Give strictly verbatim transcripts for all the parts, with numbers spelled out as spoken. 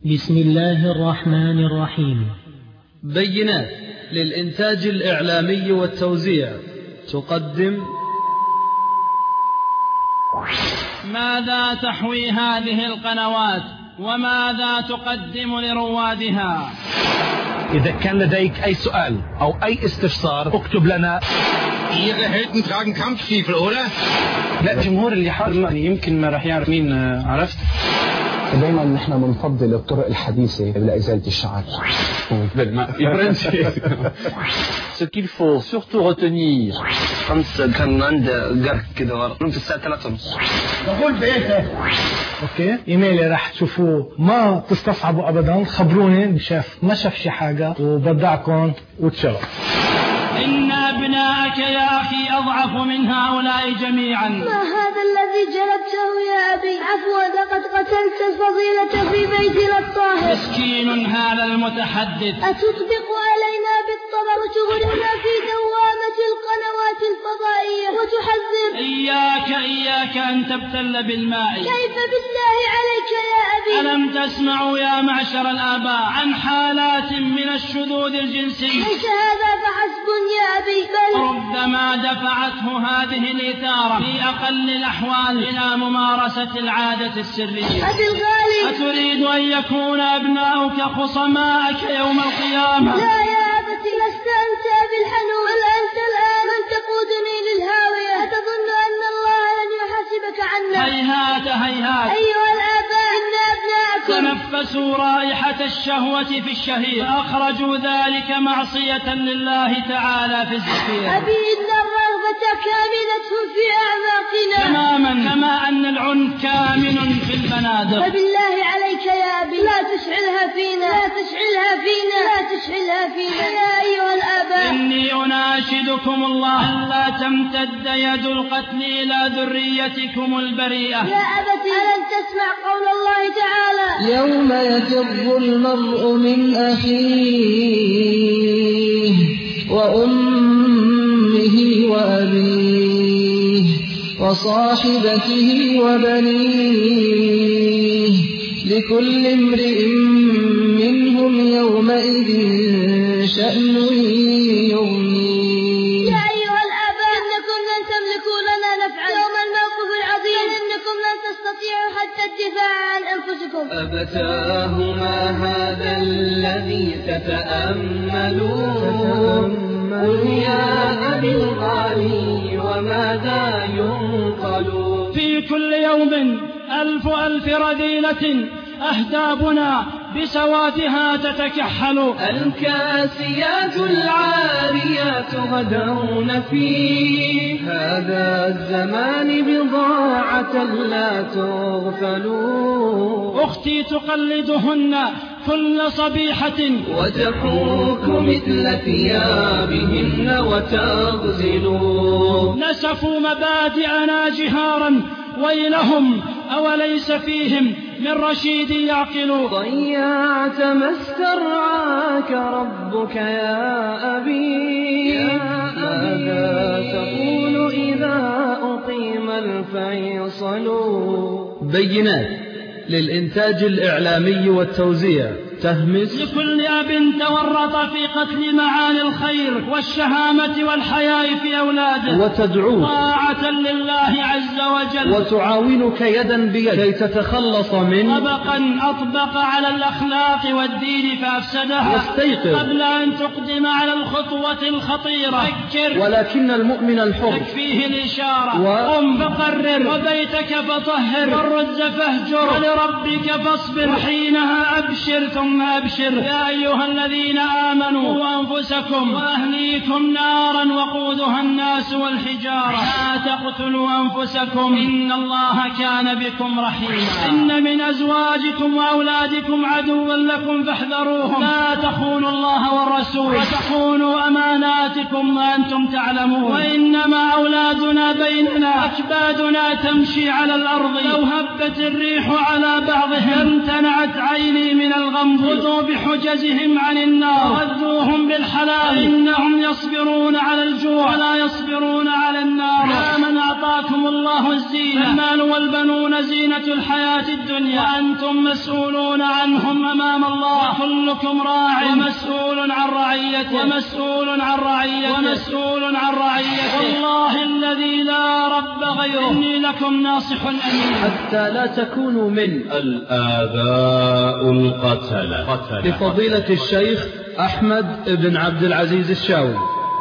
بسم الله الرحمن الرحيم. بينات للإنتاج الإعلامي والتوزيع تقدم. ماذا تحوي هذه القنوات وماذا تقدم لروادها؟ إذا كان لديك أي سؤال أو أي استفسار اكتب لنا. Ihre Helden tragen Kampfstiefel, oder؟ لا، جمهور اللي حاضر يمكن ما راح يعرف مين. عرفت؟ دايما نحن بنفضل الطرق الحديثة لإزالة الشعر. Ce qu'il faut surtout retenir خمسة كان عنده قرق كده ورا في الساعة ثلاثة ونص. بقول بإيه؟ اوكي ايميلي راح تشوفوه، ما تستصعبوا ابدا، خبروني ان شاف ما شاف شي حاجة وبدعكم وتشرف. إن أبناءك يا أخي أضعف من هؤلاء جميعا. ما هذا الذي جلبته يا أبي؟ عفوا، لقد قتلت الفضيلة في بيتنا الطاهر. مسكين هذا المتحدث. أتطبق علينا بالطبع وتغرنا في دوامة القنوات الفضائية وتحذر؟ إياك إياك أن تبتل بالماء. كيف بالله عليك يا أبي؟ ألم تسمعوا يا معشر الآباء عن حالات من الشذوذ الجنسي؟ ليس هذا فحسب يا أبي، بل ربما دفعته هذه الإثارة في أقل الأحوال إلى ممارسة العادة السرية. أبي الغالي، أتريد أن يكون أبناؤك خصماءك يوم القيامة؟ لا يا أبتي، لست أنت أبي الحنون، بل أنت الآن من تقودني للهاوية. أتظن أن الله لن يحاسبك عنا؟ هيهات هيهات. أيها الآباء، إن أبناءكم تنفسوا رائحة الشهوة في الشهير، أخرجوا ذلك معصية لله تعالى في الزفير. أبي، إن الرغبة كامنة في أعماقنا تماما، كما أن العنف كامن في البنادق. فبالله عليك يا أبي، لا تشعلها فينا، لا تشعلها فينا، لا تشعلها فينا يا أيها الآباء. إني أناشدكم الله ألا تمتد يد القتل إلى ذريتكم البريئة. يا أبتي، ألم تسمع قول الله تعالى: يوم يفر المرء من أخيه وأمه وأبيه وصاحبته وبنيه لكل امرئ منهم يومئذ شأن يغنيه. يا أيها الآباء، إنكم لن تملكوا لنا نفعا يوم الموقف العظيم، إنكم لن تستطيعوا حتى الدفاع عن أنفسكم. أبتاه ما هذا الذي تتأملون؟ قل يا أبي الغالي وماذا ينقل؟ في كل يوم ألف ألف رذيلة أهدابنا بسواتها تتكحل. الكاسيات العاريات غدون في هذا الزمان بضاعة لا تغفل. أختي تقلدهن كل صبيحة وتفوك مثل ثيابهن وتغزل. نسفوا مبادئنا جهارا، ويلهم أوليس فيهم من رشيد يعقل. ضيعت ما استرعاك ربك يا أبي، ماذا تقول إذا أقيم الفيصل؟ بينات للإنتاج الإعلامي والتوزيع تهمس. لكل أب تورط في قتل معاني الخير والشهامة والحياء في أولاده وتدعوه طاعة لله عز وجل، وتعاونك يدا بيد كي تتخلص من طبقا أطبق على الأخلاق والدين فأفسدها. واستيقظ قبل أن تقدم على الخطوة الخطيرة. فكر، ولكن المؤمن الحر تكفيه الإشارة. و... قم فقرر، وبيتك فطهر، والرز فاهجر، ولربك فاصبر، وحينها أبشر ثم أبشر. يا أيها الذين آمنوا أنفسكم وأهليكم نارا وقودها الناس والحجارة لا تقتلوا أنفسكم إن الله كان بكم رحيما. إن من أزواجكم وأولادكم عدوا لكم فاحذروهم. لا تخونوا الله والرسول وتخونوا أماناتكم وأنتم تعلمون. وإنما أولادنا بيننا، أكبادنا تمشي على الأرض، لو هبت الريح على بعضهم امتنعت عيني من الغمض. خذوا بحجزهم عن النار وغذوهم بالحلال، إنهم يصبرون على الجوع ولا يصبرون على النار. يا من أعطاكم الله الزينة، المال والبنون زينة الحياة الدنيا، وأنتم مسؤولون عنهم أمام كلكم راع ومسؤول عن رعيته ومسؤول عن رعيته ومسؤول عن رعيته والله الذي لا رب غيره إني لكم ناصح أمين حتى لا تكونوا من الآباء القتلة. لفضيلة الشيخ أحمد بن عبد العزيز الشاوي.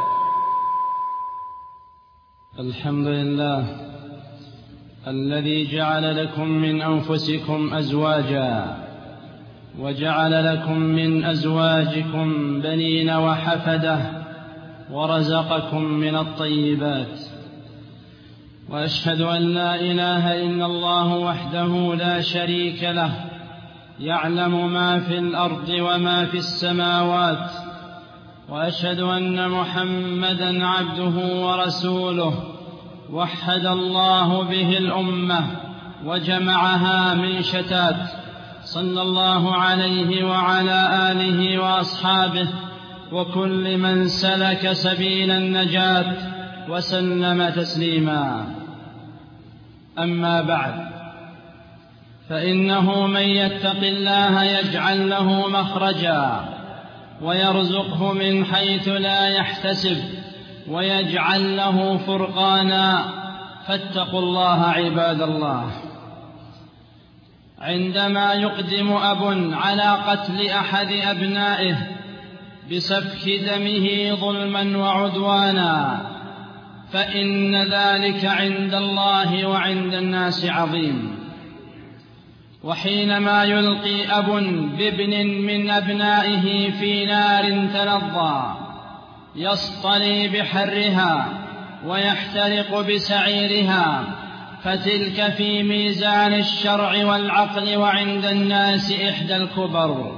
الحمد لله الذي جعل لكم من أنفسكم أزواجا وجعل لكم من أزواجكم بنين وحفدة ورزقكم من الطيبات، وأشهد أن لا إله إلا الله وحده لا شريك له يعلم ما في الأرض وما في السماوات، وأشهد أن محمدًا عبده ورسوله وحد الله به الأمة وجمعها من شتات، صلى الله عليه وعلى آله وأصحابه وكل من سلك سبيل النجاة وسلم تسليما. أما بعد، فإنه من يتق الله يجعل له مخرجا ويرزقه من حيث لا يحتسب ويجعل له فرقانا، فاتقوا الله عباد الله. عندما يقدم أب على قتل أحد أبنائه بسفك دمه ظلما وعدوانا فإن ذلك عند الله وعند الناس عظيم. وحينما يلقي أب بابن من أبنائه في نار تلظى يصطلي بحرها ويحترق بسعيرها، فتلك في ميزان الشرع والعقل وعند الناس إحدى الكبر،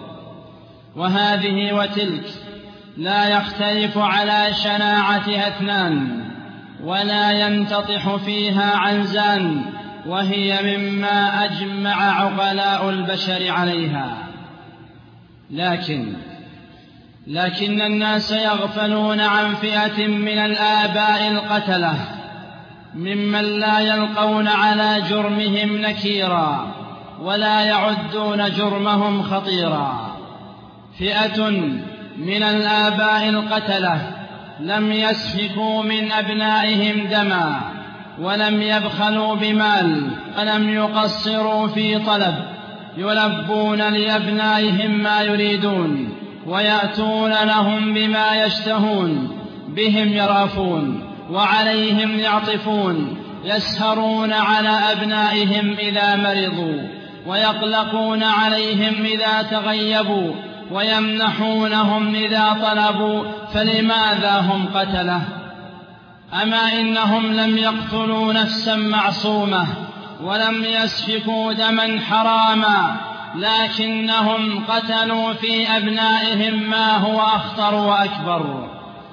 وهذه وتلك لا يختلف على شناعتها اثنان ولا ينتطح فيها عنزان، وهي مما أجمع عقلاء البشر عليها. لكن لكن الناس يغفلون عن فئة من الآباء القتلة ممن لا يلقون على جرمهم نكيرا ولا يعدون جرمهم خطيرا. فئة من الآباء القتلة لم يسفكوا من أبنائهم دما ولم يبخلوا بمال ولم يقصروا في طلب، يلبون لأبنائهم ما يريدون ويأتون لهم بما يشتهون، بهم يرافون وعليهم يعطفون، يسهرون على أبنائهم إذا مرضوا ويقلقون عليهم إذا تغيبوا ويمنحونهم إذا طلبوا. فلماذا هم قتله؟ أما إنهم لم يقتلوا نفسا معصومة ولم يسفكوا دما حراما، لكنهم قتلوا في أبنائهم ما هو أخطر وأكبر.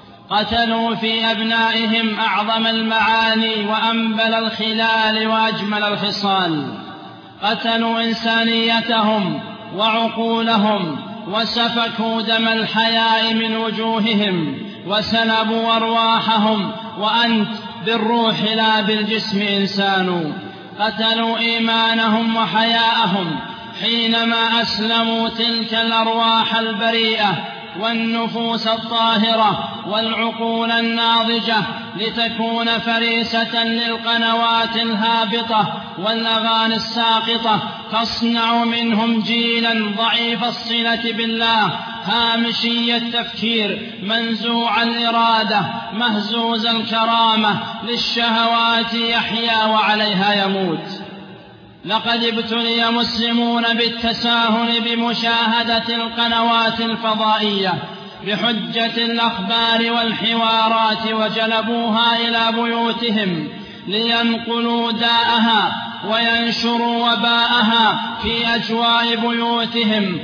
قتلوا في أبنائهم أعظم المعاني وأنبل الخلال وأجمل الخصال. قتلوا إنسانيتهم وعقولهم وسفكوا دم الحياء من وجوههم وسلبوا أرواحهم، وأنت بالروح لا بالجسم إنسان. قتلوا إيمانهم وحياءهم حينما أسلموا تلك الأرواح البريئة والنفوس الطاهرة والعقول الناضجة لتكون فريسة للقنوات الهابطة والأغاني الساقطة، تصنع منهم جيلا ضعيف الصلة بالله، هامشي التفكير، منزوع الإرادة، مهزوز الكرامة، للشهوات يحيا وعليها يموت. لقد ابتلي مسلمون بالتساهل بمشاهدة القنوات الفضائية بحجة الأخبار والحوارات، وجلبوها إلى بيوتهم لينقلوا داءها وينشروا وباءها في أجواء بيوتهم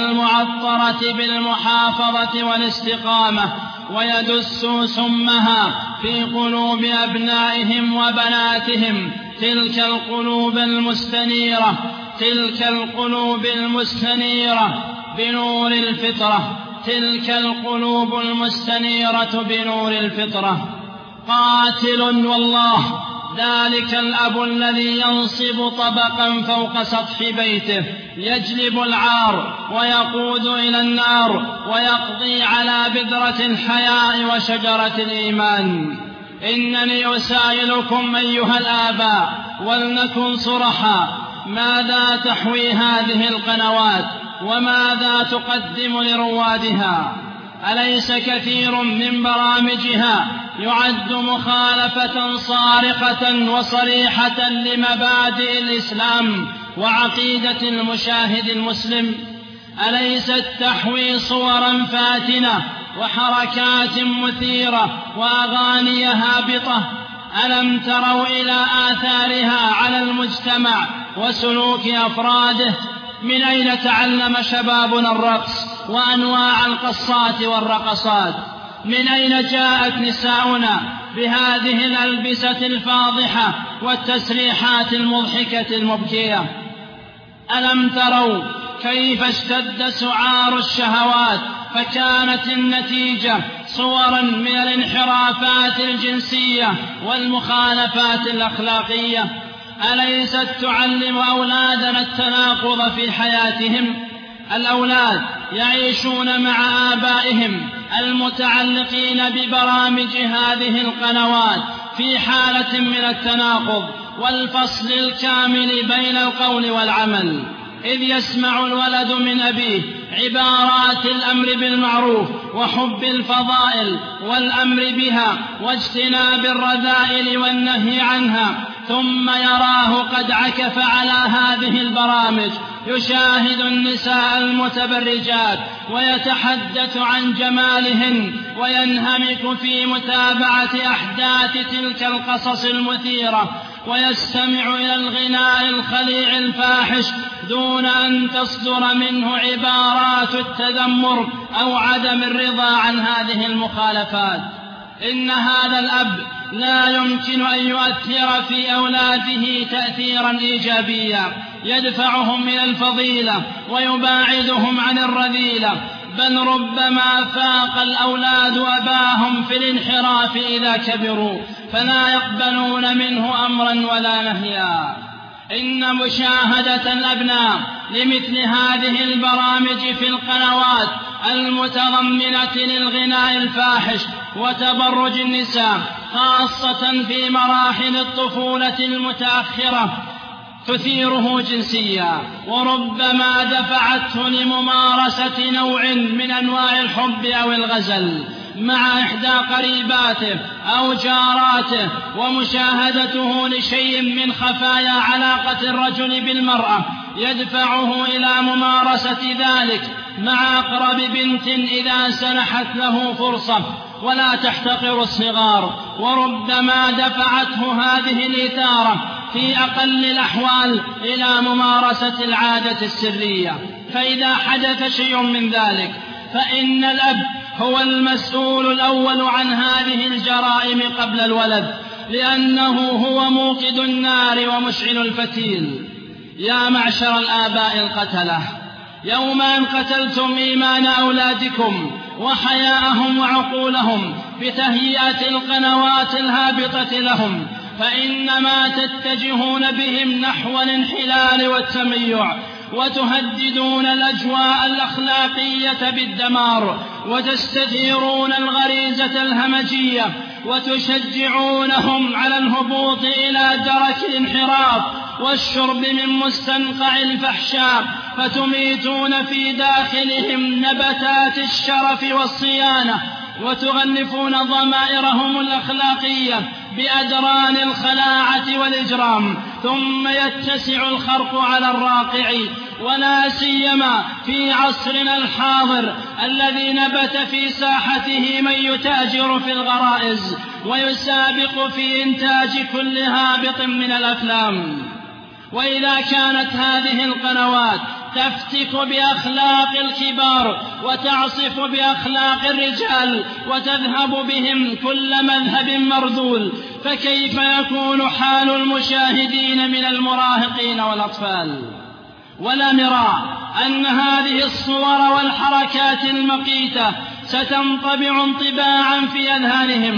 المعطرة بالمحافظة والاستقامة، ويدسوا سمها في قلوب أبنائهم وبناتهم، تلك القلوب المستنيرة تلك القلوب المستنيرة بنور الفطرة تلك القلوب المستنيرة بنور الفطرة. قاتل والله ذلك الأب الذي ينصب طبقا فوق سطح بيته يجلب العار ويقود إلى النار ويقضي على بذرة الحياء وشجرة الإيمان. إنني أسائلكم أيها الآباء ولنكن صرحا، ماذا تحوي هذه القنوات وماذا تقدم لروادها؟ أليس كثير من برامجها يعد مخالفة صارخة وصريحة لمبادئ الإسلام وعقيدة المشاهد المسلم؟ أليست تحوي صورا فاتنة وحركات مثيرة وأغاني هابطة؟ ألم تروا إلى آثارها على المجتمع وسلوك أفراده؟ من أين تعلم شبابنا الرقص وأنواع القصات والرقصات؟ من أين جاءت نساؤنا بهذه الألبسة الفاضحة والتسريحات المضحكة المبكية؟ ألم تروا كيف اشتد سعار الشهوات فكانت النتيجة صورا من الانحرافات الجنسية والمخالفات الأخلاقية؟ أليست تعلم أولادنا التناقض في حياتهم؟ الأولاد يعيشون مع آبائهم المتعلقين ببرامج هذه القنوات في حالة من التناقض والفصل الكامل بين القول والعمل، إذ يسمع الولد من أبيه عبارات الأمر بالمعروف وحب الفضائل والأمر بها واجتناب الرذائل والنهي عنها، ثم يراه قد عكف على هذه البرامج، يشاهد النساء المتبرجات ويتحدث عن جمالهن وينهمك في متابعة أحداث تلك القصص المثيرة، ويستمع إلى الغناء الخليع الفاحش دون أن تصدر منه عبارات التذمر أو عدم الرضا عن هذه المخالفات. إن هذا الأب لا يمكن أن يؤثر في أولاده تأثيرا إيجابيا يدفعهم إلى الفضيلة ويباعدهم عن الرذيلة، بل ربما فاق الأولاد أباهم في الانحراف إذا كبروا فلا يقبلون منه أمرا ولا نهيا. إن مشاهدة الأبناء لمثل هذه البرامج في القنوات المتضمنة للغناء الفاحش وتبرج النساء خاصة في مراحل الطفولة المتأخرة تثيره جنسيا، وربما دفعته لممارسة نوع من أنواع الحب أو الغزل مع إحدى قريباته أو جاراته، ومشاهدته لشيء من خفايا علاقة الرجل بالمرأة يدفعه إلى ممارسة ذلك مع أقرب بنت إذا سنحت له فرصة، ولا تحتقر الصغار. وربما دفعته هذه الإثارة في أقل الأحوال إلى ممارسة العادة السرية. فإذا حدث شيء من ذلك فإن الأب هو المسؤول الأول عن هذه الجرائم قبل الولد، لأنه هو موقد النار ومشعل الفتيل. يا معشر الآباء القتلة، يوم أن قتلتم إيمان أولادكم وحياءهم وعقولهم بتهيئة القنوات الهابطة لهم، فإنما تتجهون بهم نحو الانحلال والتميع، وتهددون الأجواء الأخلاقية بالدمار، وتستثيرون الغريزة الهمجية، وتشجعونهم على الهبوط إلى درك الانحراف والشرب من مستنقع الفحشاء، فتميتون في داخلهم نبتات الشرف والصيانة، وتغلفون ضمائرهم الأخلاقية بأدران الخلاعة والإجرام، ثم يتسع الخرق على الراقع، ولا سيما في عصرنا الحاضر الذي نبت في ساحته من يتاجر في الغرائز ويسابق في إنتاج كل هابط من الأفلام. وإذا كانت هذه القنوات تفتك بأخلاق الكبار وتعصف بأخلاق الرجال وتذهب بهم كل مذهب مرذول، فكيف يكون حال المشاهدين من المراهقين والأطفال؟ ولا مراء أن هذه الصور والحركات المقيتة ستنطبع انطباعا في أذهانهم،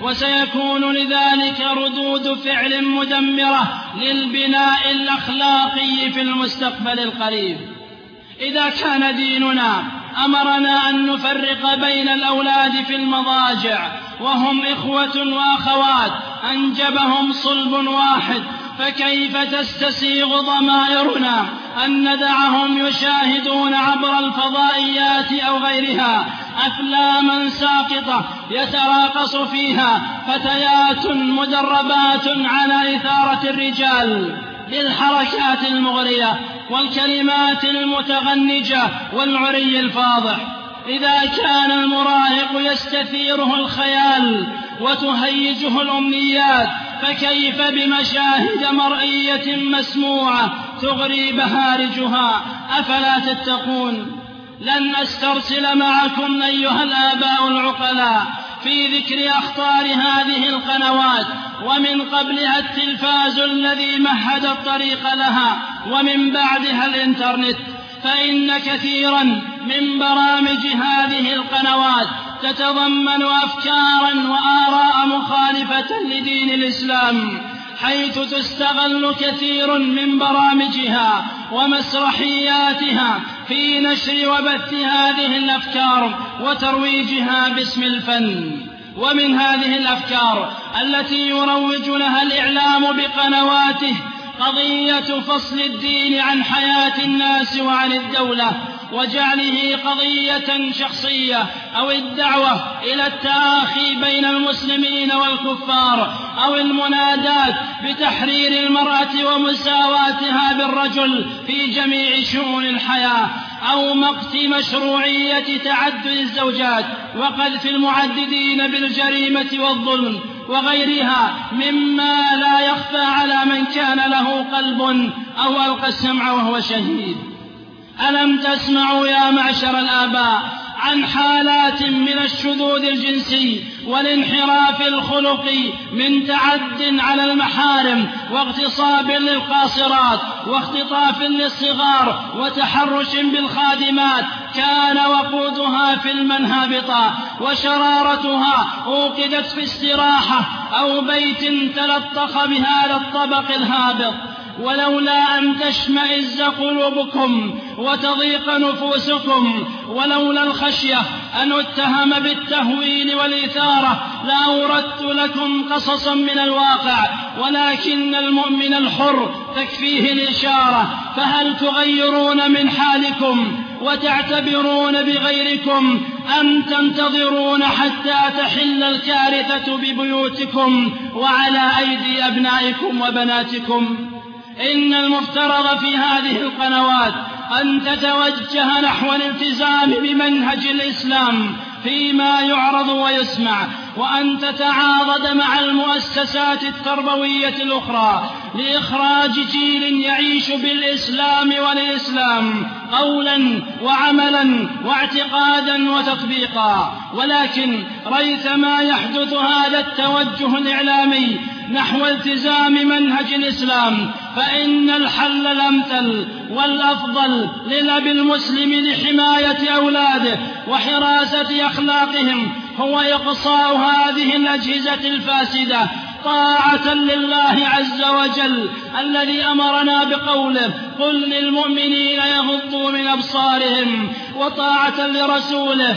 وسيكون لذلك ردود فعل مدمرة للبناء الأخلاقي في المستقبل القريب. إذا كان ديننا أمرنا أن نفرق بين الأولاد في المضاجع وهم إخوة وأخوات أنجبهم صلب واحد، فكيف تستسيغ ضمائرنا أن ندعهم يشاهدون عبر الفضائيات أو غيرها أفلاما ساقطة يتراقص فيها فتيات مدربات على إثارة الرجال بالحركات المغرية والكلمات المتغنجة والعري الفاضح؟ إذا كان المراهق يستثيره الخيال وتهيجه الأمنيات، فكيف بمشاهد مرئية مسموعة تغري بهارجها؟ أفلا تتقون؟ لن أسترسل معكم أيها الآباء العقلاء في ذكر أخطار هذه القنوات، ومن قبلها التلفاز الذي مهد الطريق لها، ومن بعدها الإنترنت، فإن كثيرا من برامج هذه القنوات تتضمن أفكارا وآراء مخالفة لدين الإسلام، حيث تستغل كثير من برامجها ومسرحياتها في نشر وبث هذه الأفكار وترويجها باسم الفن. ومن هذه الأفكار التي يروج لها الإعلام بقنواته قضية فصل الدين عن حياة الناس وعن الدولة، وجعله قضية شخصية، أو الدعوة إلى التآخي بين المسلمين والكفار، أو المنادات بتحرير المرأة ومساواتها بالرجل في جميع شؤون الحياة، أو مقت مشروعية تعدد الزوجات وقذف المعددين بالجريمة والظلم وغيرها مما لا يخفى على من كان له قلب أو ألقى السمع وهو شهيد. ألم تسمعوا يا معشر الآباء عن حالات من الشذوذ الجنسي والانحراف الخلقي من تعد على المحارم واغتصاب للقاصرات واختطاف للصغار وتحرش بالخادمات كان وقودها في المنهابطة وشرارتها أوقدت في استراحة أو بيت تلطخ بهذا الطبق الهابط؟ ولولا أن تشمئز قلوبكم وتضيق نفوسكم، ولولا الخشية أن اتهم بالتهويل والإثارة لأوردت لكم قصصا من الواقع، ولكن المؤمن الحر تكفيه الإشارة. فهل تغيرون من حالكم وتعتبرون بغيركم أم تنتظرون حتى تحل الكارثة ببيوتكم وعلى أيدي أبنائكم وبناتكم؟ إن المفترض في هذه القنوات أن تتوجه نحو الالتزام بمنهج الإسلام فيما يعرض ويسمع، وأن تتعاضد مع المؤسسات التربوية الأخرى لإخراج جيل يعيش بالإسلام وللإسلام قولا وعملا واعتقادا وتطبيقا. ولكن ريثما يحدث هذا التوجه الإعلامي نحو التزام منهج الإسلام، فإن الحل الأمثل والأفضل للأب المسلم لحماية أولاده وحراسة أخلاقهم هو إقصاء هذه الأجهزة الفاسدة طاعة لله عز وجل الذي أمرنا بقوله: قل للمؤمنين يغضوا من أبصارهم، وطاعة لرسوله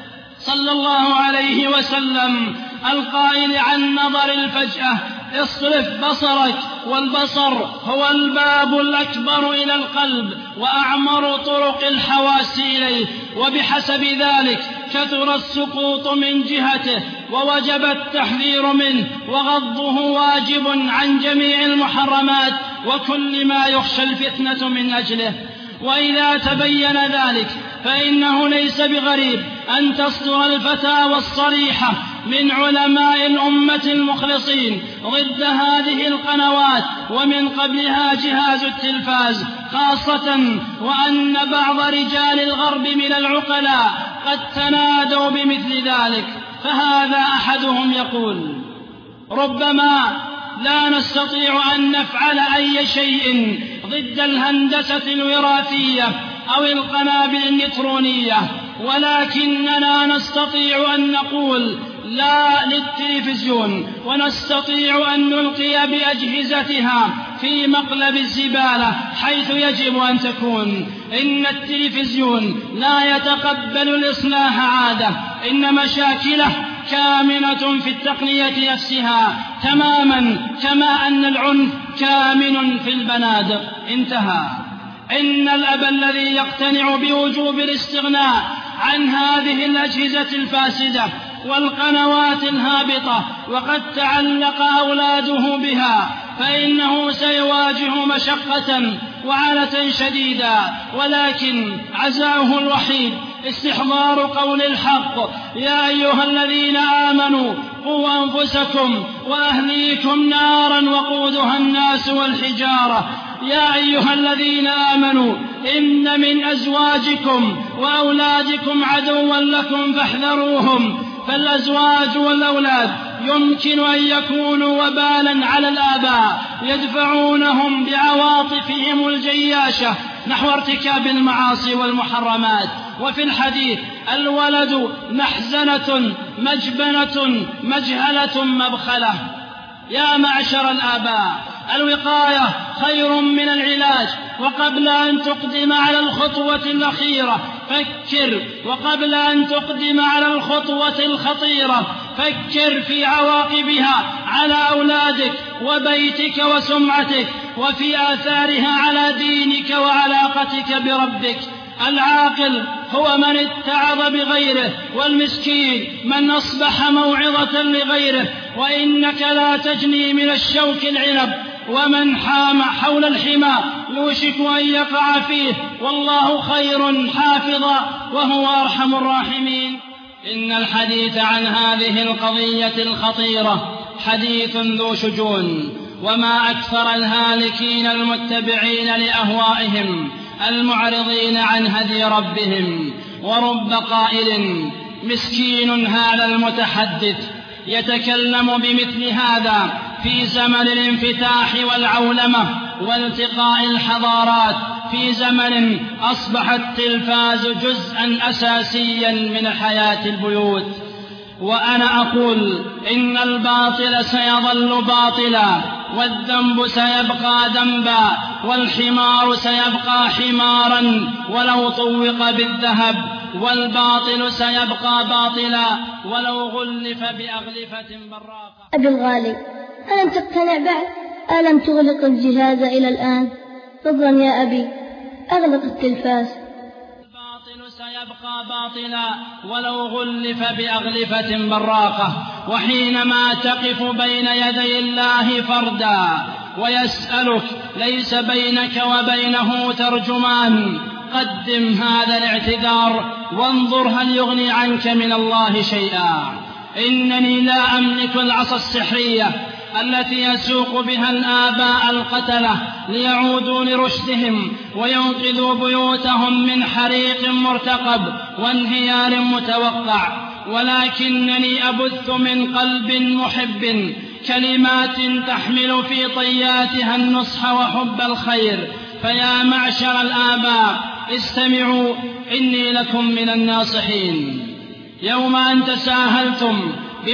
صلى الله عليه وسلم القائل عن نظر الفجأة: اصرف بصرك، والبصر هو الباب الأكبر إلى القلب وأعمر طرق الحواس إليه، وبحسب ذلك كثر السقوط من جهته ووجب التحذير منه، وغضه واجب عن جميع المحرمات وكل ما يخشى الفتنة من أجله. وإذا تبين ذلك فإنه ليس بغريب أن تصدر الفتاوى الصريحة من علماء الأمة المخلصين ضد هذه القنوات، ومن قبلها جهاز التلفاز خاصة، وأن بعض رجال الغرب من العقلاء قد تنادوا بمثل ذلك. فهذا أحدهم يقول: ربما لا نستطيع أن نفعل أي شيء ضد الهندسة الوراثية أو القنابل النيوترونية، ولكننا نستطيع أن نقول لا للتلفزيون، ونستطيع أن نلقي بأجهزتها في مقلب الزبالة حيث يجب أن تكون. إن التلفزيون لا يتقبل الإصلاح عادة، إن مشاكله كامنة في التقنية نفسها تماما، كما أن العنف كامن في البنادق. انتهى. إن الأب الذي يقتنع بوجوب الاستغناء عن هذه الأجهزة الفاسدة والقنوات الهابطة وقد تعلق أولاده بها فإنه سيواجه مشقة وعنة شديدة، ولكن عزاؤه الوحيد استحضار قول الحق: يا أيها الذين آمنوا قوا أنفسكم وأهليكم نارا وقودها الناس والحجارة. يا أيها الذين آمنوا إن من أزواجكم وأولادكم عدوا لكم فاحذروهم. فالأزواج والأولاد يمكن أن يكونوا وبالا على الآباء يدفعونهم بعواطفهم الجياشة نحو ارتكاب المعاصي والمحرمات. وفي الحديث: الولد محزنة مجبنة مجهلة مبخلة. يا معشر الآباء، الوقاية خير من العلاج، وقبل أن تقدم على الخطوة الأخيرة فكر، وقبل أن تقدم على الخطوة الخطيرة فكر في عواقبها على أولادك وبيتك وسمعتك، وفي آثارها على دينك وعلاقتك بربك. العاقل هو من اتعظ بغيره، والمسكين من أصبح موعظة لغيره. وإنك لا تجني من الشوك العنب، ومن حام حول الحمى يوشك أن يقع فيه، والله خير حافظا وهو أرحم الراحمين. إن الحديث عن هذه القضية الخطيرة حديث ذو شجون، وما أكثر الهالكين المتبعين لأهوائهم المعرضين عن هدي ربهم. ورب قائل: مسكين هذا المتحدث يتكلم بمثل هذا في زمن الانفتاح والعولمة والتقاء الحضارات، في زمن أصبح التلفاز جزءا أساسيا من حياة البيوت. وأنا أقول: إن الباطل سيظل باطلا، والذنب سيبقى ذنبا، والحمار سيبقى حمارا ولو طوق بالذهب، والباطل سيبقى باطلا ولو غلف بأغلفة براقة. أبي الغالي، ألم تقتنع بعد؟ ألم تغلق الجهاز إلى الآن؟ فضلا يا أبي، أغلق التلفاز. الباطل سيبقى باطلا ولو غلف بأغلفة براقة. وحينما تقف بين يدي الله فردا ويسألك ليس بينك وبينه ترجمان، قدم هذا الاعتذار وانظر هل يغني عنك من الله شيئا. إنني لا أملك العصا السحرية التي يسوق بها الآباء القتلة ليعودوا لرشدهم وينقذوا بيوتهم من حريق مرتقب وانهيار متوقع، ولكنني أبث من قلب محب كلمات تحمل في طياتها النصح وحب الخير. فيا معشر الآباء، استمعوا، إني لكم من الناصحين. يوم أن تساهلتم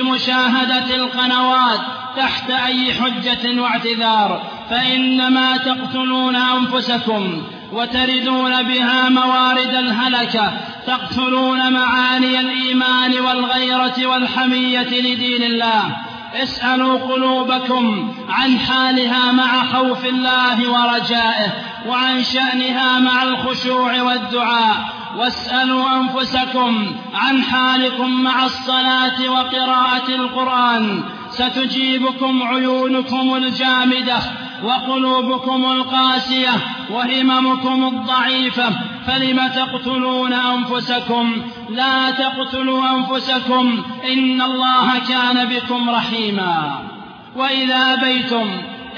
بمشاهدة القنوات تحت أي حجة واعتذار فإنما تقتلون أنفسكم وتردون بها موارد الهلكة، تقتلون معاني الإيمان والغيرة والحمية لدين الله. اسألوا قلوبكم عن حالها مع خوف الله ورجائه، وعن شأنها مع الخشوع والدعاء. واسألوا أنفسكم عن حالكم مع الصلاة وقراءة القرآن، ستجيبكم عيونكم الجامدة وقلوبكم القاسية وهممكم الضعيفة. فلم تقتلون أنفسكم؟ لا تقتلوا أنفسكم، إن الله كان بكم رحيما. وإذا أبيتم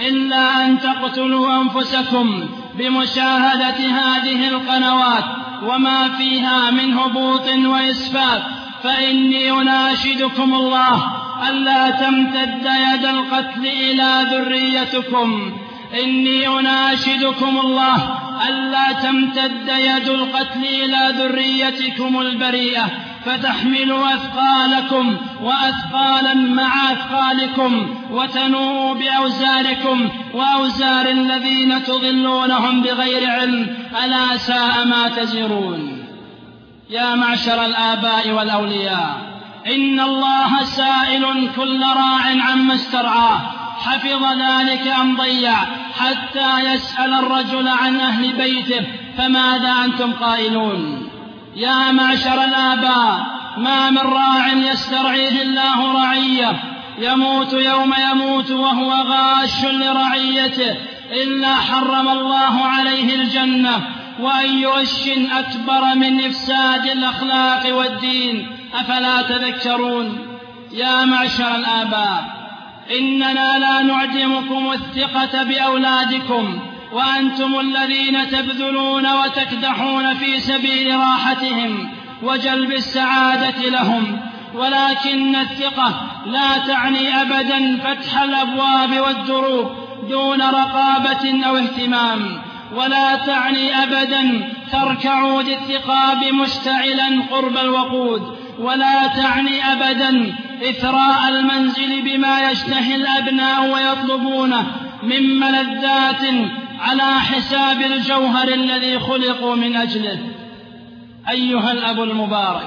إلا أن تقتلوا أنفسكم بمشاهدة هذه القنوات وما فيها من هبوط وإسفاف، فإني أناشدكم الله ألا تمتد يد القتل إلى ذريتكم. إني أناشدكم الله ألا تمتد يد القتل إلى ذريتكم البريئة، فتحملوا أثقالكم وأثقالا مع أثقالكم وتنوءوا بأوزاركم وأوزار الذين تضلونهم بغير علم، ألا ساء ما تزرون. يا معشر الآباء والأولياء، إن الله سائل كل راع عما استرعاه، حفظ ذلك أم ضيع، حتى يسأل الرجل عن أهل بيته، فماذا أنتم قائلون؟ يا معشر الآباء، ما من راع يسترعيه الله رعية يموت يوم يموت وهو غاش لرعيته إلا حرم الله عليه الجنة، وأي غش أكبر من إفساد الأخلاق والدين، أفلا تذكرون؟ يا معشر الآباء، إننا لا نعدمكم الثقة بأولادكم، وأنتم الذين تبذلون وتكدحون في سبيل راحتهم وجلب السعادة لهم، ولكن الثقة لا تعني أبدا فتح الأبواب والدروب دون رقابة أو اهتمام، ولا تعني أبدا ترك عود الثقاب مشتعلا قرب الوقود، ولا تعني أبدا إثراء المنزل بما يشتهي الأبناء ويطلبونه من ملذات على حساب الجوهر الذي خلقوا من أجله. أيها الأب المبارك،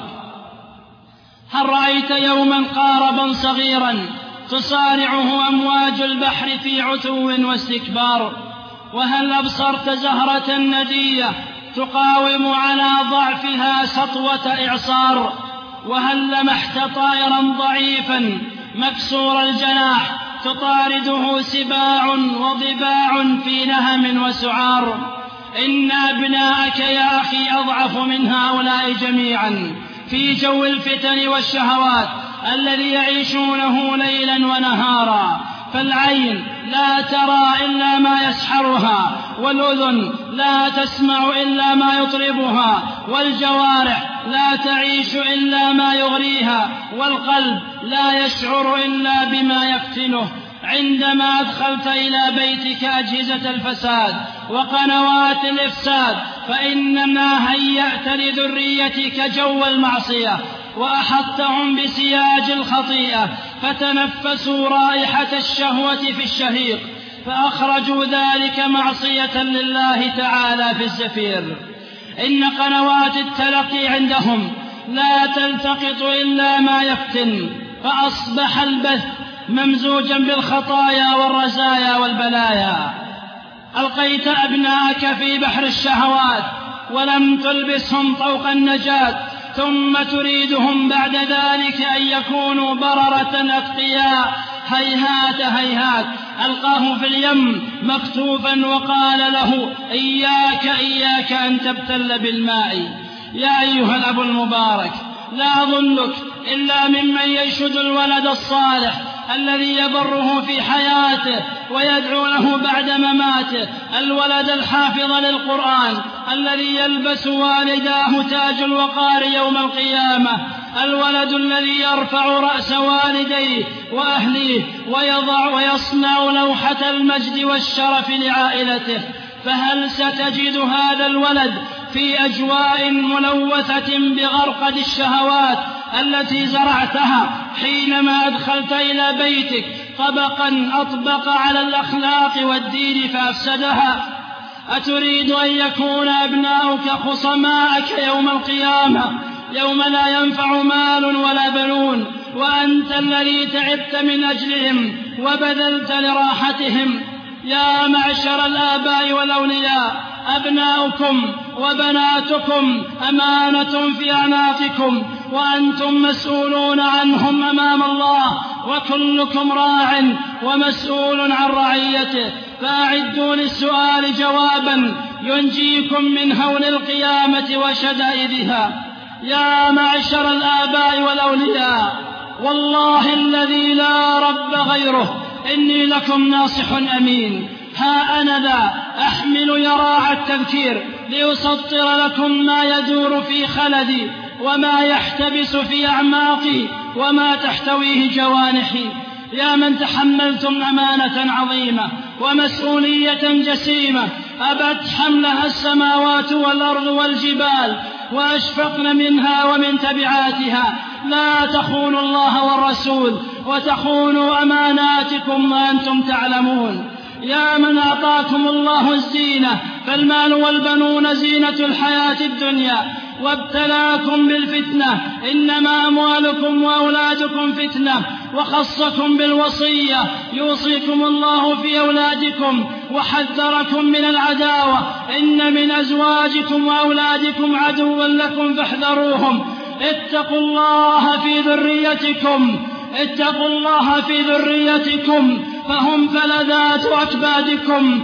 هل رأيت يوما قاربا صغيرا تصارعه أمواج البحر في عتو واستكبار؟ وهل أبصرت زهرة ندية تقاوم على ضعفها سطوة إعصار؟ وهل لمحت طائرا ضعيفا مكسور الجناح تطارده سباع وضباع في نهم وسعار؟ إن أبناءك يا أخي أضعف من هؤلاء جميعا في جو الفتن والشهوات الذي يعيشونه ليلا ونهارا، فالعين لا ترى إلا ما يسحرها، والأذن لا تسمع إلا ما يطربها، والجوارح لا تعيش إلا ما يغريها، والقلب لا يشعر إلا بما يفتنه. عندما أدخلت إلى بيتك أجهزة الفساد وقنوات الإفساد فإنما هيأت لذريتك جو المعصية وأحطتهم بسياج الخطيئة، فتنفسوا رائحة الشهوة في الشهيق، فأخرجوا ذلك معصية لله تعالى في الزفير. إن قنوات التلقي عندهم لا تلتقط إلا ما يفتن، فأصبح البث ممزوجا بالخطايا والرزايا والبلايا. ألقيت أبناءك في بحر الشهوات ولم تلبسهم طوق النجاة، ثم تريدهم بعد ذلك أن يكونوا بررة أتقياء. هيهات هيهات، ألقاه في اليم مكتوفا وقال له إياك إياك أن تبتل بالماء. يا أيها الأب المبارك، لا أظنك إلا ممن يشهد الولد الصالح الذي يبره في حياته ويدعو له بعد مماته، الولد الحافظ للقرآن الذي يلبس والداه تاج الوقار يوم القيامة، الولد الذي يرفع رأس والديه وأهليه ويضع ويصنع لوحة المجد والشرف لعائلته. فهل ستجد هذا الولد في أجواء ملوثة بغرقد الشهوات التي زرعتها حينما أدخلت إلى بيتك طبقا أطبق على الأخلاق والدين فأفسدها؟ أتريد أن يكون أبناؤك خصماءك يوم القيامة، يوم لا ينفع مال ولا بنون، وأنت الذي تعبت من أجلهم وبذلت لراحتهم؟ يا معشر الآباء والأولياء، أبناؤكم وبناتكم أمانة في أعناقكم، وأنتم مسؤولون عنهم أمام الله، وكلكم راع ومسؤول عن رعيته، فأعدوا للسؤال جوابا ينجيكم من هول القيامة وشدائدها. يا معشر الآباء والأولياء، والله الذي لا رب غيره إني لكم ناصح أمين. ها أنا ذا أحمل يراع التذكير لأسطر لكم ما يدور في خلدي وما يحتبس في أعماقي وما تحتويه جوانحي. يا من تحملتم أمانة عظيمة ومسؤولية جسيمة أبت حملها السماوات والأرض والجبال، وأشفقن منها ومن تبعاتها. لا تخونوا الله والرسول وتخونوا أماناتكم وأنتم تعلمون. يا من أعطاكم الله الزينة، فالمال والبنون زينة الحياة الدنيا، وابتلاكم بالفتنة، إنما أموالكم وأولادكم فتنة، وخصكم بالوصية يوصيكم الله في أولادكم، وحذركم من العداوة، إن من أزواجكم وأولادكم عدوا لكم فاحذروهم. اتقوا الله في ذريتكم اتقوا الله في ذريتكم فهم فلذات أكبادكم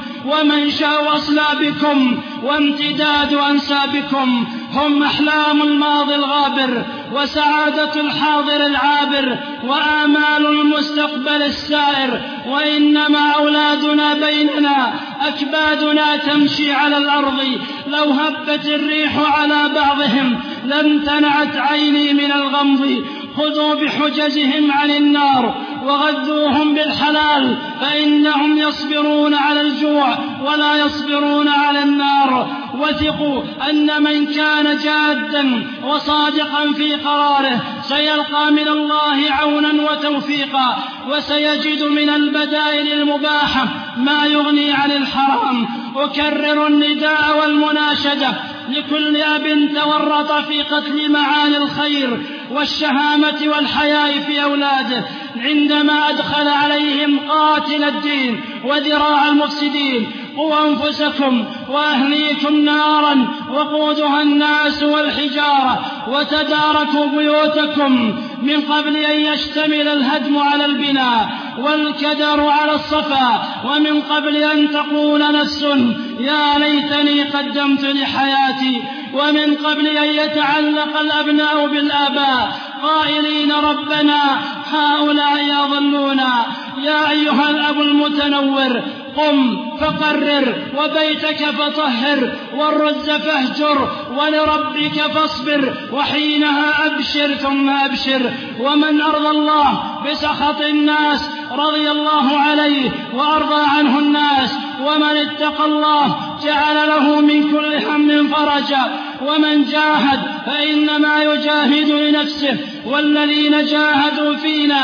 ومنشأ أصلابكم وامتداد أنسابكم. هم أحلام الماضي الغابر وسعادة الحاضر العابر وآمال المستقبل السائر. وإنما أولادنا بيننا، أكبادنا تمشي على الأرض، لو هبت الريح على بعضهم لامتنعت عيني من الغمض. خذوا بحجزهم عن النار وغذوهم بالحلال، فإنهم يصبرون على الجوع ولا يصبرون على النار. وثقوا أن من كان جادا وصادقا في قراره سيلقى من الله عونا وتوفيقا، وسيجد من البدائل المباحة ما يغني عن الحرام. أكرر النداء والمناشدة لكل أب تورط في قتل معاني الخير والشهامة والحياء في أولاده، عندما أدخل عليهم قاتل الدين وذراع المفسدين. قوا أنفسكم وأهليكم نارا وقودها الناس والحجارة، وتداركوا بيوتكم من قبل أن يشتمل الهدم على البناء والكدر على الصفا، ومن قبل أن تقول نفس يا ليتني قدمت لحياتي، ومن قبل أن يتعلق الأبناء بالآباء قائلين ربنا هؤلاء يضلونا. يا أيها الأب المتنور، قم فقرر، وبيتك فطهر، والرز فاهجر، ولربك فاصبر، وحينها أبشر ثم أبشر. ومن أرضى الله بسخط الناس رضي الله عليه وأرضى عنه الناس، ومن اتقى الله جعل له من كل هم فرجا. ومن جاهد فإنما يجاهد لنفسه، والذين جاهدوا فينا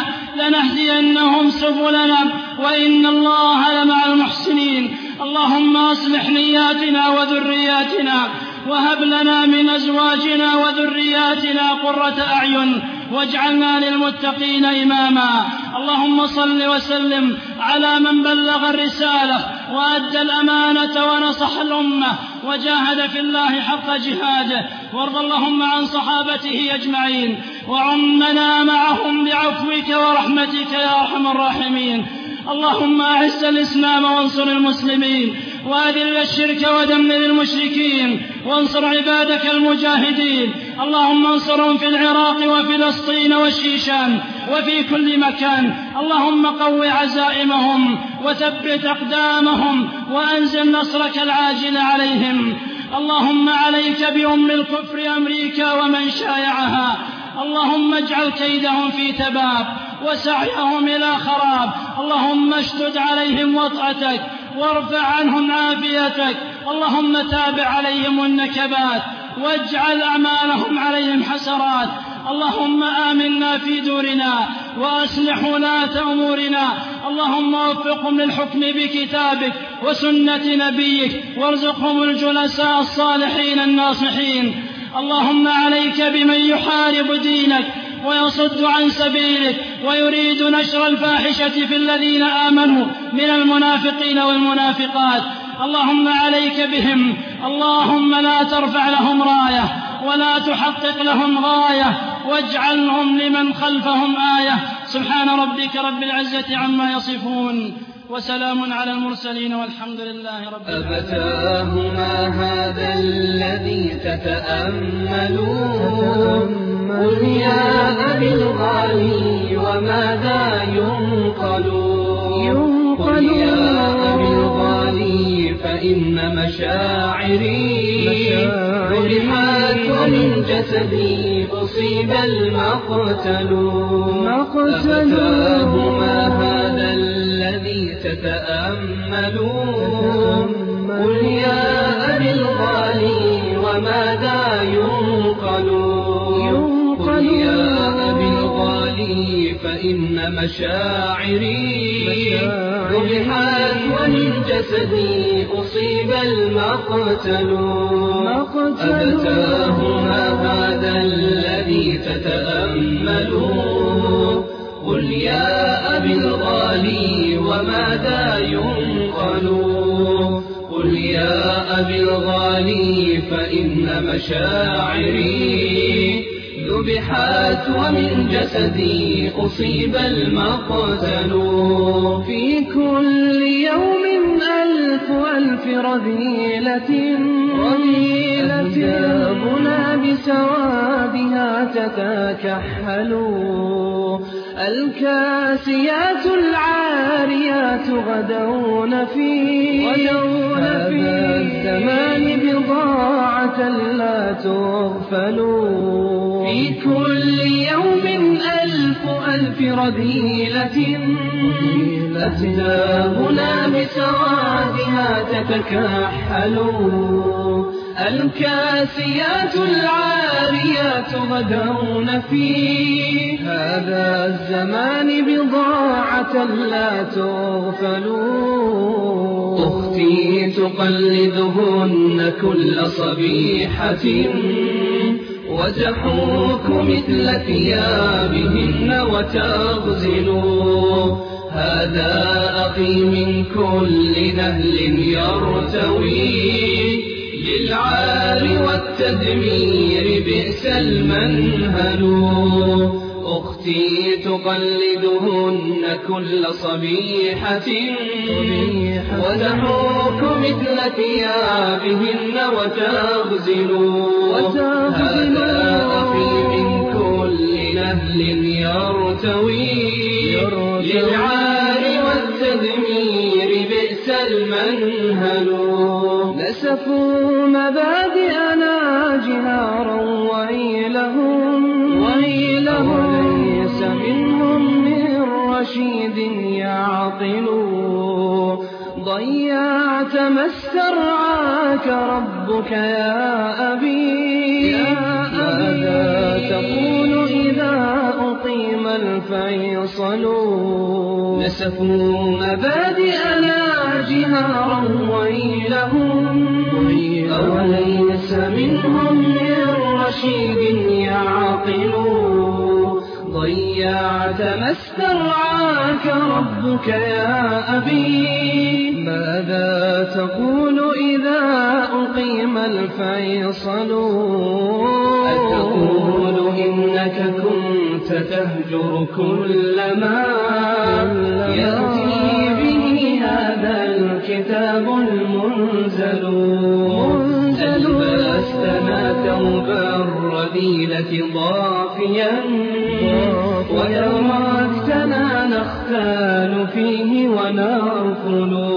لنهدينهم سبلنا، وإن الله لمع المحسنين. اللهم أصلح نياتنا وذرياتنا، وهب لنا من أزواجنا وذرياتنا قرة أعين، واجعلنا للمتقين إماما. اللهم صل وسلم على من بلغ الرسالة وأدى الأمانة ونصح الأمة وجاهد في الله حق جهاده. وارض اللهم عن صحابته أجمعين، وعمنا معهم بعفوك ورحمتك يا أرحم الراحمين. اللهم أعز الإسلام وانصر المسلمين، وأذل الشرك ودمر المشركين، وانصر عبادك المجاهدين. اللهم انصرهم في العراق وفلسطين والشيشان وفي كل مكان. اللهم قو عزائمهم وثبت أقدامهم، وأنزل نصرك العاجل عليهم. اللهم عليك بأم الكفر أمريكا ومن شايعها، اللهم اجعل كيدهم في تباب وسعيهم إلى خراب. اللهم اشتد عليهم وطأتك وارفع عنهم عافيتك. اللهم تابع عليهم النكبات واجعل أعمالهم عليهم حسرات. اللهم آمنا في دورنا وأصلح ولاة أمورنا. اللهم وفقهم للحكم بكتابك وسنة نبيك، وارزقهم الجلساء الصالحين الناصحين. اللهم عليك بمن يحارب دينك ويصد عن سبيلك ويريد نشر الفاحشة في الذين آمنوا من المنافقين والمنافقات. اللهم عليك بهم. اللهم لا ترفع لهم راية ولا تحقق لهم غاية، واجعلهم لمن خلفهم آية. سبحان ربك رب العزة عما يصفون، وسلام على المرسلين، والحمد لله رب العالمين. أفتاه ما هذا الذي تتأملون؟ قل يا أبي الغالي وماذا ينقل؟ قل يا أبي الغالي فإن مشاعري جرحت ومن جسدي أصيب المقتل. أفتاه ما هذا الذي تتأملون؟ قل يا أبي الغالي وماذا ينقل؟ يا أبي الغالي فإن مشاعري ذبحت ومن جسدي أصيب المقتل أبتاهما هذا الذي تتأمل قل يا أبي الغالي وماذا ينقل قل يا أبي الغالي فإن مشاعري ذبحت ومن جسدي أصيب المقتل في كل يوم ألف ألف رذيلة أهدابنا بسوادها تتكحل الكاسيات العاريات غدون في هذا الزمان بضاعة لا تغفل في كل يوم ألف ألف رذيلة أهدابنا بسوادها تتكحل الكاسيات العاريات غدون في هذا الزمان بضاعة لا تغفل أختي تقلدهن كل صبيحة وتحوك مثل ثيابهن وتغزل هذا أخي من كل نهل يرتوي للعار والتدمير بئس المنهل أختي تقلدهن كل صبيحة وتحوك مثل ثيابهن وتغزل هذا أخي من كل نهل يرتوي للعار والتدمير بئس المنهل نسفوا مبادئنا جهارا ويلهم وليس منهم من رشيد يعقل ضيعت ما استرعاك ربك يا أبي ماذا تقول إذا أقيم الفيصل نسفوا مبادئنا جهارا ويلهم أوليس منهم من رشيد يعقل ضيعت ما استرعاك ربك يا أبي ماذا تقول إذا أقيم الفيصل أتقول إنك كنت تهجر كل ما يأتي به هذا الكتاب المنزل ألبستنا ثوب الرذيلة ضافيا وتركتنا نختال فيه ونرفل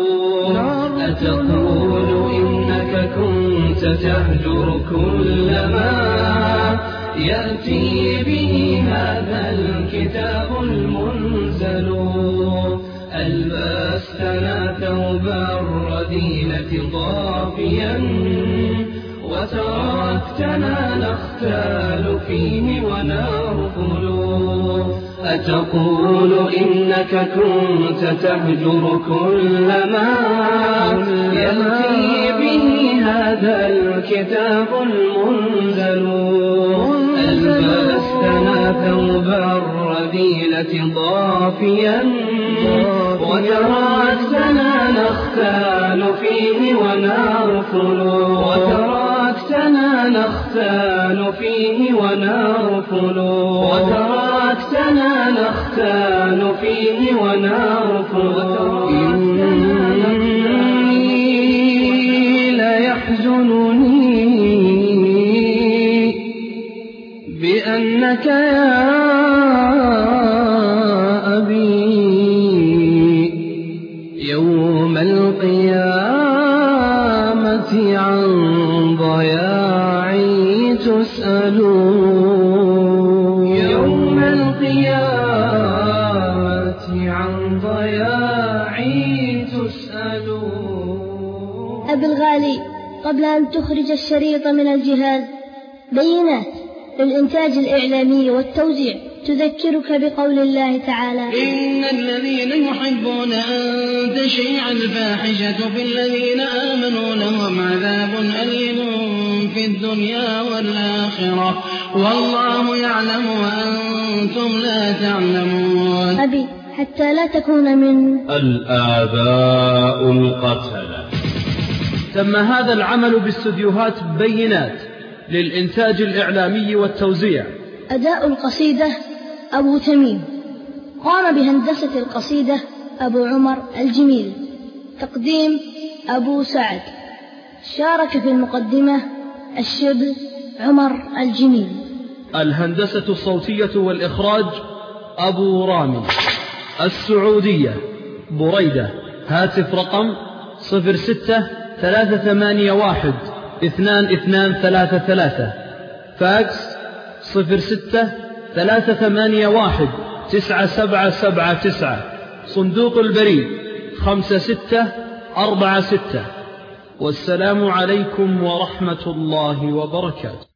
أتقول إنك كنت تهجر كل ما يأتي به هذا الكتاب المنزل ألبستنا ثوب الرذيلة ضافيا وتركتنا نختال فيه ونرفل أتقول إنك كنت تهجر كل ما يأتي به هذا الكتاب المنزل ألبستنا ثوب الرذيلة ضافيا وتركتنا نختال فيه ونرفل وتركتنا نختال فيه ونرفل وتركتنا نختال فيه ونرفل إني ليحزنني بأنك يا أبي يوم القيامة عن ضياعي تسأل يوم القيامة عن ضياعي تسأل. أبي الغالي، قبل أن تخرج الشريط من الجهاز بينات للإنتاج الإعلامي والتوزيع تذكرك بقول الله تعالى: إن الذين يحبون أن تشيع الفاحشة في الذين آمنوا لهم عذاب أليم في الدنيا والآخرة والله يعلم وأنتم لا تعلمون. أبي حتى لا تكون من الآباء القتلة. تم هذا العمل باستديوهات بينات للإنتاج الإعلامي والتوزيع. أداء القصيدة أبو تميم. قام بهندسة القصيدة أبو عمر الجميل. تقديم أبو سعد. شارك في المقدمة الشبل عمر الجميل. الهندسة الصوتية والإخراج أبو رامي. السعودية بريدة. هاتف رقم صفر ستة ثلاثة ثمانية واحد اثنان اثنان ثلاثة ثلاثة. فاكس صفر ستة ثلاثة ثمانية واحد تسعة سبعة سبعة تسعة. صندوق البريد خمسة ستة أربعة ستة. والسلام عليكم ورحمة الله وبركاته.